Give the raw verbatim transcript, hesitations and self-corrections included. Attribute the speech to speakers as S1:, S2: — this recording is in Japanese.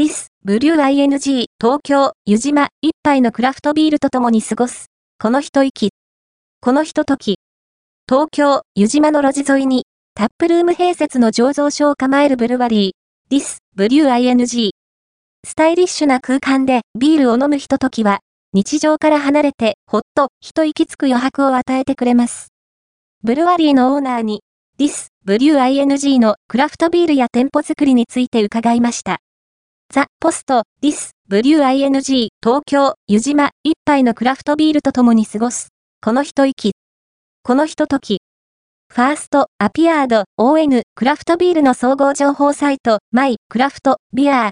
S1: This Blue アイエヌジー 東京湯島一杯のクラフトビールと共に過ごす。この一息。このひととき。東京湯島の路地沿いにタップルーム併設の醸造所を構えるブルワリー。This Blue アイエヌジー。スタイリッシュな空間でビールを飲むひとときは日常から離れてほっと一息つく余白を与えてくれます。ブルワリーのオーナーにThis Blue アイエヌジー のクラフトビールや店舗作りについて伺いました。ザ・ポスト This Blue アイエヌジー 東京湯島一杯のクラフトビールと共に過ごす。この一息。このひととき。ファーストアピアード オーエヌ クラフトビールの総合情報サイトマイクラフトビアー